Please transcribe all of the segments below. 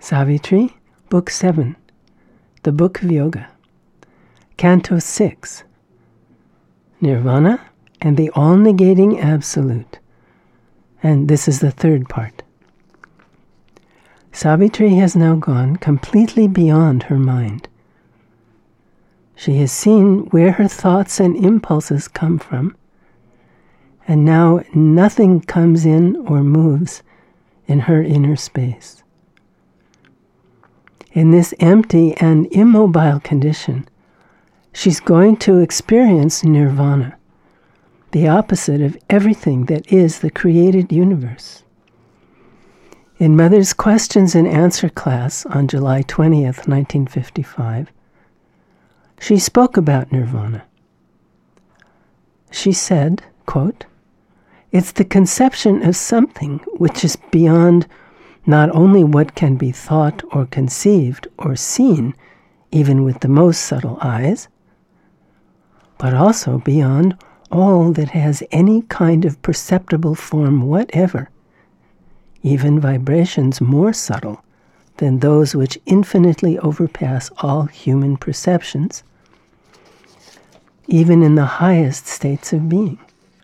Savitri, Book 7, The Book of Yoga, Canto 6, Nirvana and the All-Negating Absolute. And this is the third part. Savitri has now gone completely beyond her mind. She has seen where her thoughts and impulses come from, and now nothing comes in or moves in her inner space. In this empty and immobile condition, she's going to experience nirvana, the opposite of everything that is the created universe. In Mother's Questions and Answer class on July 20th, 1955, she spoke about nirvana. She said, quote, "It's the conception of something which is beyond not only what can be thought or conceived or seen, even with the most subtle eyes, but also beyond all that has any kind of perceptible form whatever, even vibrations more subtle than those which infinitely overpass all human perceptions, even in the highest states of being.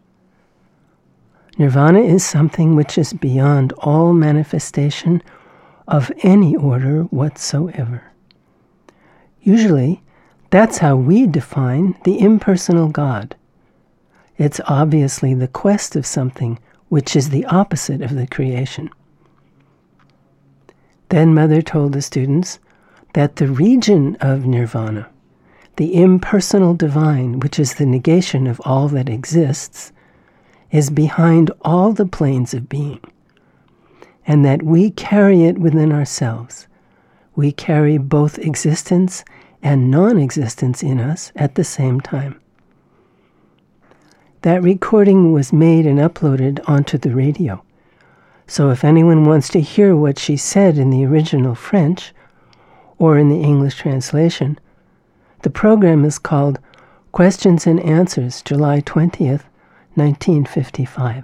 Nirvana is something which is beyond all manifestation of any order whatsoever. Usually, that's how we define the impersonal God. It's obviously the quest of something which is the opposite of the creation." Then Mother told the students that the region of nirvana, the impersonal divine, which is the negation of all that exists, is behind all the planes of being, and that we carry it within ourselves. We carry both existence and non-existence in us at the same time. That recording was made and uploaded onto the radio. So if anyone wants to hear what she said in the original French or in the English translation, the program is called Questions and Answers, July 20th, 1955.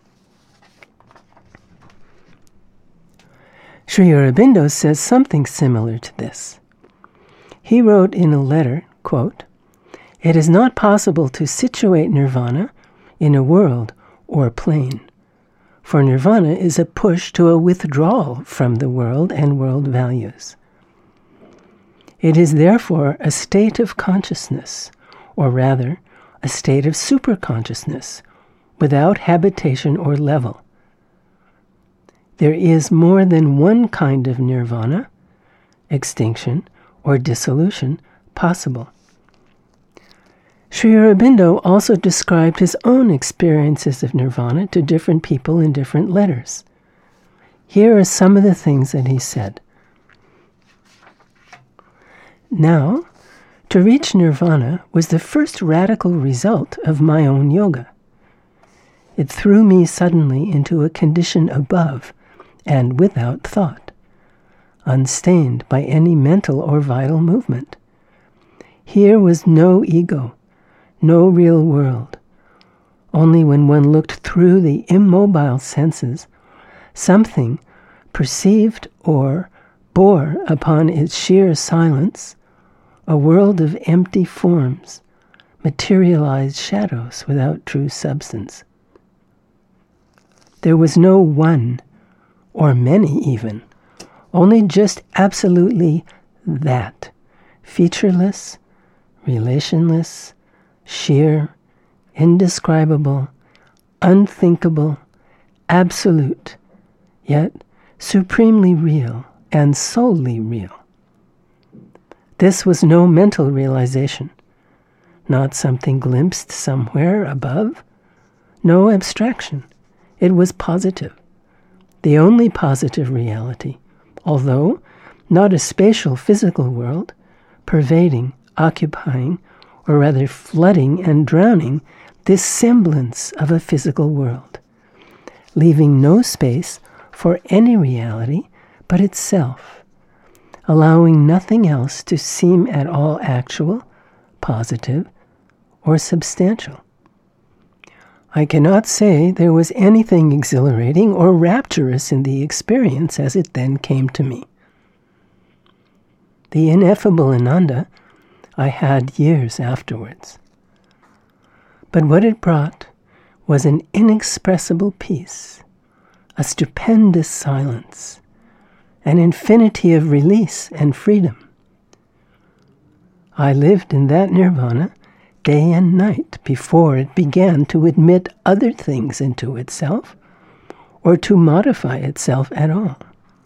Sri Aurobindo says something similar to this. He wrote in a letter, quote, "It is not possible to situate nirvana in a world or plane, for nirvana is a push to a withdrawal from the world and world values. It is therefore a state of consciousness, or rather, a state of superconsciousness, without habitation or level. There is more than one kind of nirvana, extinction, or dissolution possible." Sri Aurobindo also described his own experiences of nirvana to different people in different letters. Here are some of the things that he said. "Now, to reach nirvana was the first radical result of my own yoga. It threw me suddenly into a condition above and without thought, unstained by any mental or vital movement. Here was no ego, no real world. Only when one looked through the immobile senses, something perceived or bore upon its sheer silence a world of empty forms, materialized shadows without true substance. There was no one, or many even, only just absolutely that, featureless, relationless, sheer, indescribable, unthinkable, absolute, yet supremely real and solely real. This was no mental realization, not something glimpsed somewhere above, no abstraction. It was positive, the only positive reality, although not a spatial physical world, pervading, occupying, or rather flooding and drowning this semblance of a physical world, leaving no space for any reality but itself, allowing nothing else to seem at all actual, positive, or substantial. I cannot say there was anything exhilarating or rapturous in the experience as it then came to me. The ineffable Ananda I had years afterwards. But what it brought was an inexpressible peace, a stupendous silence, an infinity of release and freedom. I lived in that nirvana day and night before it began to admit other things into itself or to modify itself at all.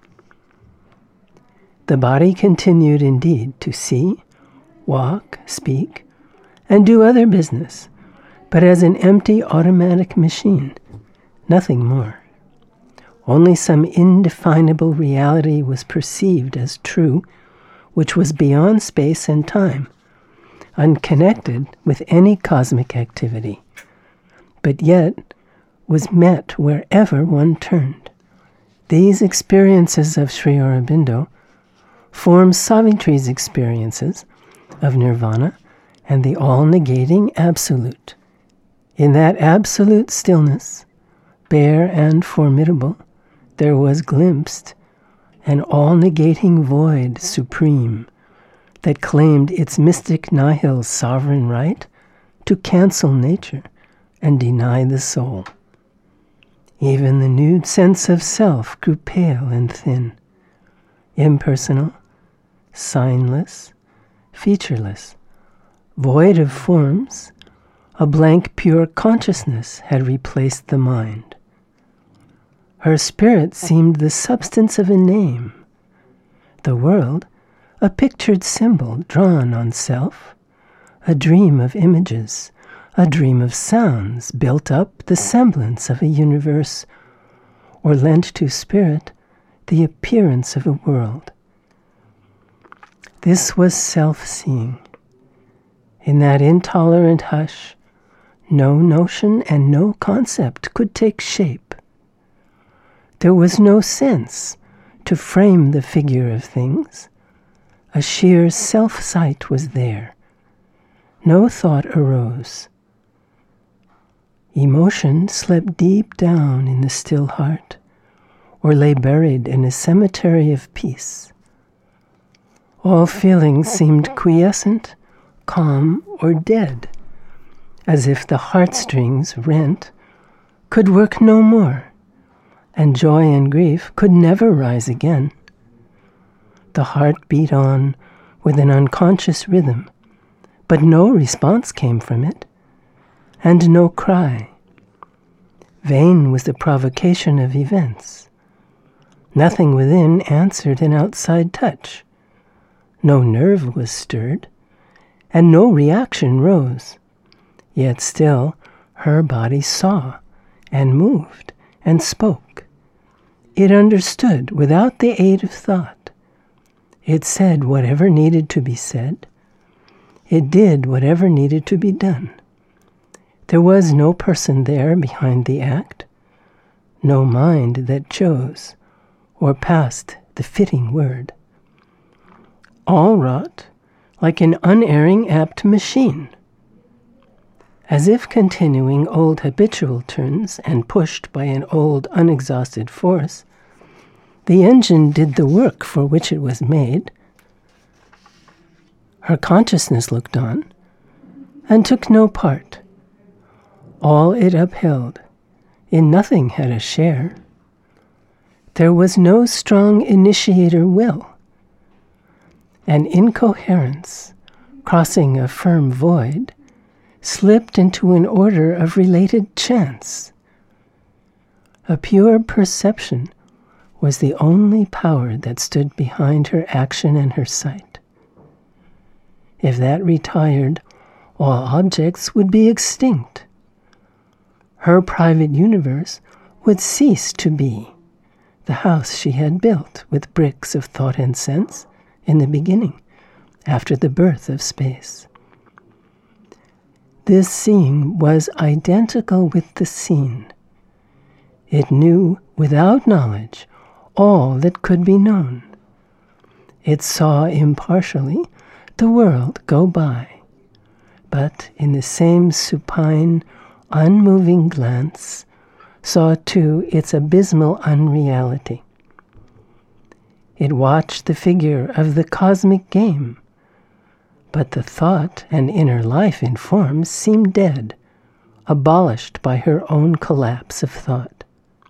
The body continued indeed to see, walk, speak, and do other business, but as an empty automatic machine, nothing more. Only some indefinable reality was perceived as true, which was beyond space and time, unconnected with any cosmic activity, but yet was met wherever one turned. These experiences of Sri Aurobindo form Savitri's experiences of nirvana and the all-negating absolute. In that absolute stillness, bare and formidable, there was glimpsed an all-negating void supreme that claimed its mystic nihil's sovereign right to cancel nature and deny the soul. Even the nude sense of self grew pale and thin, impersonal, signless, featureless, void of forms. A blank pure consciousness had replaced the mind. Her spirit seemed the substance of a name, the world a pictured symbol drawn on self, a dream of images, a dream of sounds built up the semblance of a universe, or lent to spirit the appearance of a world. This was self-seeing. In that intolerant hush, no notion and no concept could take shape. There was no sense to frame the figure of things. A sheer self-sight was there. No thought arose. Emotion slept deep down in the still heart, or lay buried in a cemetery of peace. All feelings seemed quiescent, calm, or dead, as if the heartstrings, rent, could work no more, and joy and grief could never rise again. The heart beat on with an unconscious rhythm, but no response came from it, and no cry. Vain was the provocation of events. Nothing within answered an outside touch. No nerve was stirred, and no reaction rose. Yet still her body saw, and moved, and spoke. It understood without the aid of thought. It said whatever needed to be said. It did whatever needed to be done. There was no person there behind the act, no mind that chose or passed the fitting word. All wrought like an unerring apt machine, as if continuing old habitual turns and pushed by an old unexhausted force. The engine did the work for which it was made. Her consciousness looked on and took no part. All it upheld, in nothing had a share. There was no strong initiator will. An incoherence, crossing a firm void, slipped into an order of related chance. A pure perception was the only power that stood behind her action and her sight. If that retired, all objects would be extinct. Her private universe would cease to be the house she had built with bricks of thought and sense in the beginning, after the birth of space. This seeing was identical with the seen. It knew, without knowledge, all that could be known. It saw impartially the world go by, but in the same supine, unmoving glance, saw too its abysmal unreality. It watch the figure of the cosmic game. But the thought and inner life in forms seemed dead, abolished by her own collapse of thought.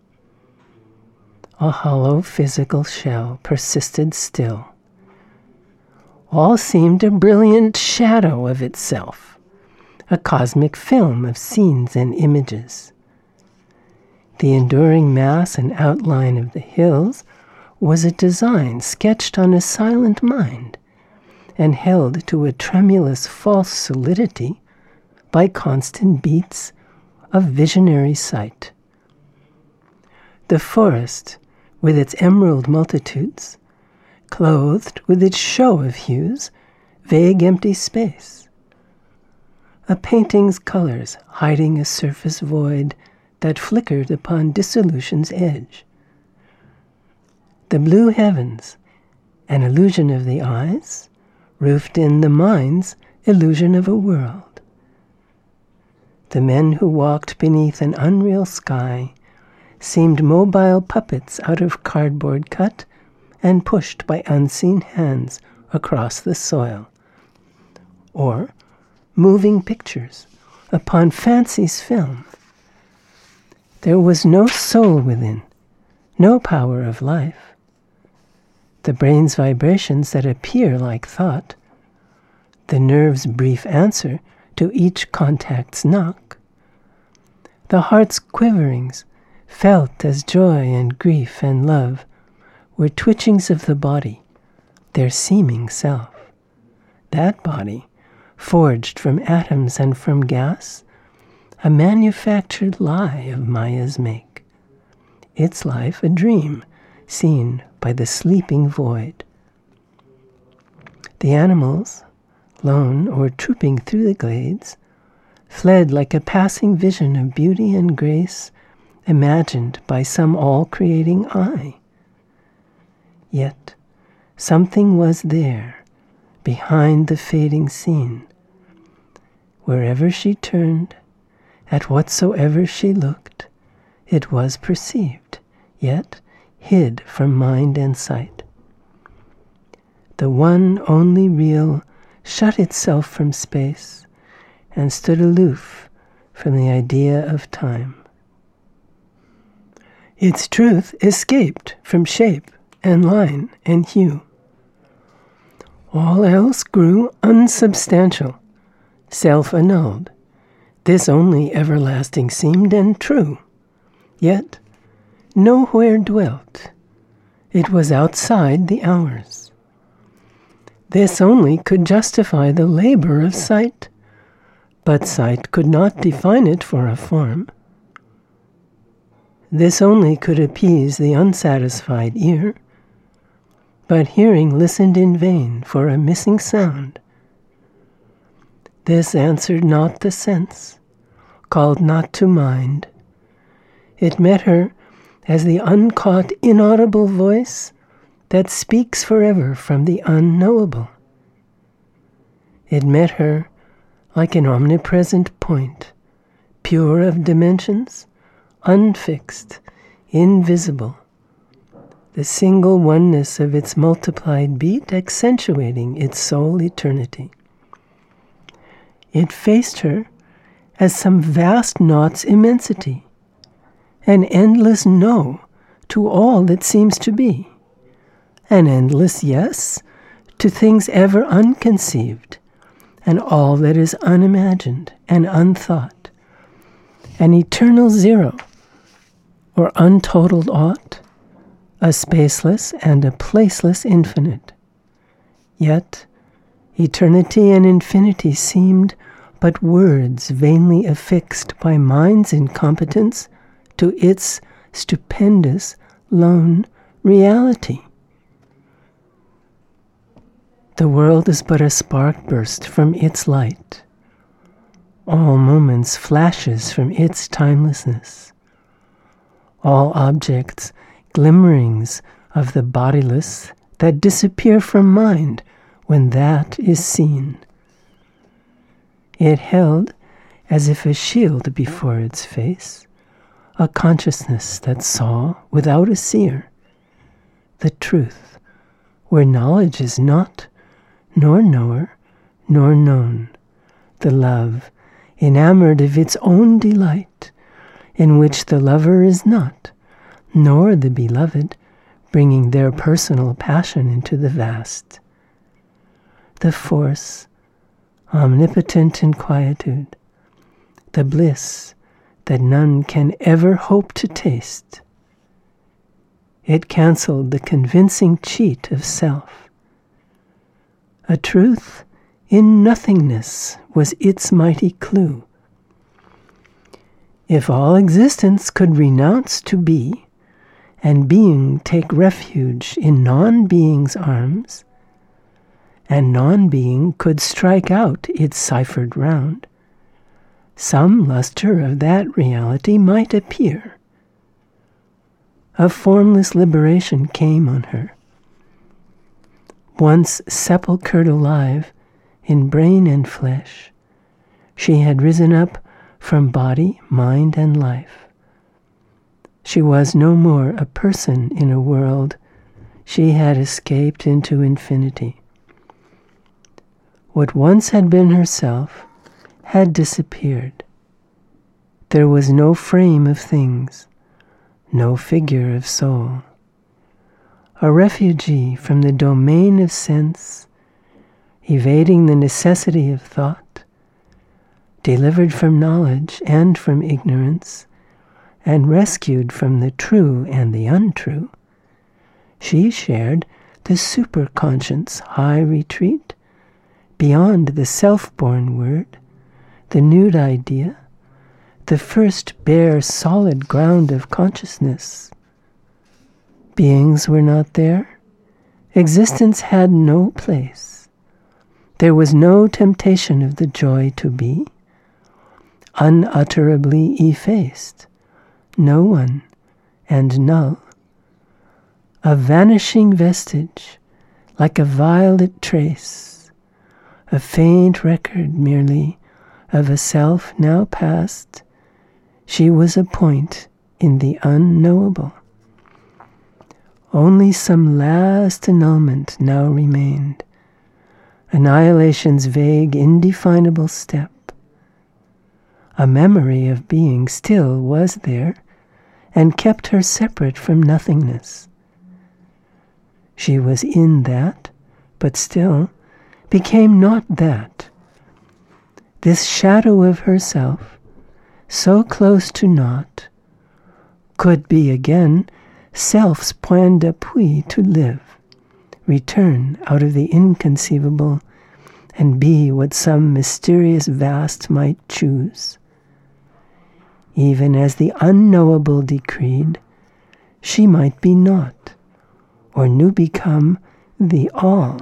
A hollow physical shell persisted still. All seemed a brilliant shadow of itself, a cosmic film of scenes and images. The enduring mass and outline of the hills was a design sketched on a silent mind and held to a tremulous false solidity by constant beats of visionary sight. The forest, with its emerald multitudes, clothed with its show of hues, vague empty space. A painting's colors hiding a surface void that flickered upon dissolution's edge. The blue heavens, an illusion of the eyes, roofed in the mind's illusion of a world. The men who walked beneath an unreal sky seemed mobile puppets out of cardboard cut and pushed by unseen hands across the soil, or moving pictures upon fancy's film. There was no soul within, no power of life. The brain's vibrations that appear like thought, the nerve's brief answer to each contact's knock, the heart's quiverings felt as joy and grief and love were twitchings of the body, their seeming self. That body, forged from atoms and from gas, a manufactured lie of Maya's make. Its life a dream seen by the sleeping void. The animals, lone or trooping through the glades, fled like a passing vision of beauty and grace imagined by some all-creating eye. Yet something was there, behind the fading scene. Wherever she turned, at whatsoever she looked, it was perceived, yet hid from mind and sight. The one only real shut itself from space and stood aloof from the idea of time. Its truth escaped from shape and line and hue. All else grew unsubstantial, self-annulled. This only everlasting seemed and true, yet nowhere dwelt. It was outside the hours. This only could justify the labor of sight, but sight could not define it for a form. This only could appease the unsatisfied ear, but hearing listened in vain for a missing sound. This answered not the sense, called not to mind. It met her as the uncaught inaudible voice that speaks forever from the unknowable. It met her like an omnipresent point, pure of dimensions, unfixed, invisible, the single oneness of its multiplied beat accentuating its sole eternity. It faced her as some vast naught's immensity, an endless no to all that seems to be, an endless yes to things ever unconceived, and all that is unimagined and unthought, an eternal zero, or untotaled aught, a spaceless and a placeless infinite. Yet eternity and infinity seemed but words vainly affixed by mind's incompetence to its stupendous, lone reality. The world is but a spark burst from its light, all moments flashes from its timelessness, all objects glimmerings of the bodiless that disappear from mind when that is seen. It held, as if a shield before its face, a consciousness that saw without a seer the truth where knowledge is not, nor knower, nor known, the love, enamored of its own delight, in which the lover is not, nor the beloved, bringing their personal passion into the vast. The force, omnipotent in quietude, the bliss that none can ever hope to taste. It cancelled the convincing cheat of self. A truth in nothingness was its mighty clue. If all existence could renounce to be, and being take refuge in non-being's arms, and non-being could strike out its ciphered round, some luster of that reality might appear. A formless liberation came on her. Once sepulchred alive in brain and flesh, she had risen up from body, mind, and life. She was no more a person in a world. She had escaped into infinity. What once had been herself had disappeared. There was no frame of things, no figure of soul. A refugee from the domain of sense, evading the necessity of thought, delivered from knowledge and from ignorance, and rescued from the true and the untrue, she shared the superconscious high retreat beyond the self-born word, the nude idea, the first bare solid ground of consciousness. Beings were not there. Existence had no place. There was no temptation of the joy to be, unutterably effaced, no one and null. A vanishing vestige, like a violet trace, a faint record merely of a self now past. She was a point in the unknowable. Only some last annulment now remained, annihilation's vague, indefinable step. A memory of being still was there, and kept her separate from nothingness. She was in that, but still became not that. This shadow of herself, so close to naught, could be again self's point d'appui to live, return out of the inconceivable, and be what some mysterious vast might choose. Even as the unknowable decreed, she might be not, or new become the all.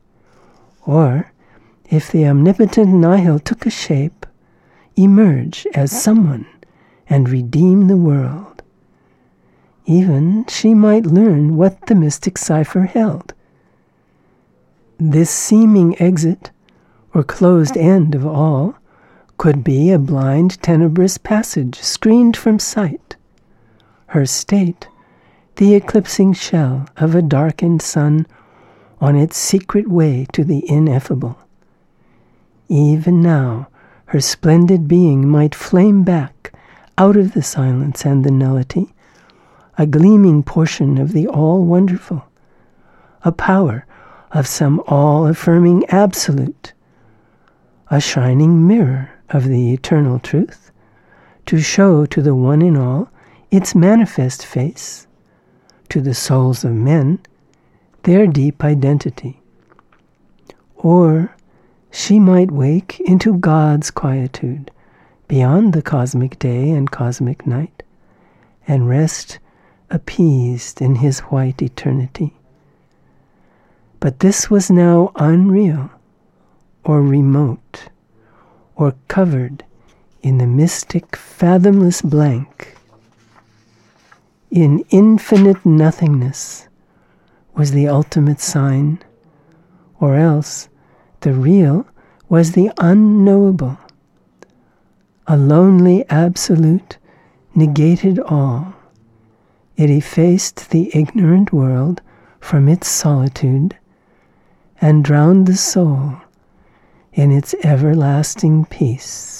Or, if the omnipotent nihil took a shape, emerge as someone and redeem the world. Even she might learn what the mystic cipher held. This seeming exit, or closed end of all, could be a blind, tenebrous passage screened from sight. Her state, the eclipsing shell of a darkened sun on its secret way to the ineffable. Even now, her splendid being might flame back out of the silence and the nullity, a gleaming portion of the all-wonderful, a power of some all-affirming absolute, a shining mirror of the eternal truth, to show to the one in all its manifest face, to the souls of men their deep identity. Or she might wake into God's quietude, beyond the cosmic day and cosmic night, and rest appeased in his white eternity. But this was now unreal, or remote, or covered in the mystic, fathomless blank. In infinite nothingness was the ultimate sign, or else the real was the unknowable. A lonely absolute negated all. It effaced the ignorant world from its solitude and drowned the soul in its everlasting peace.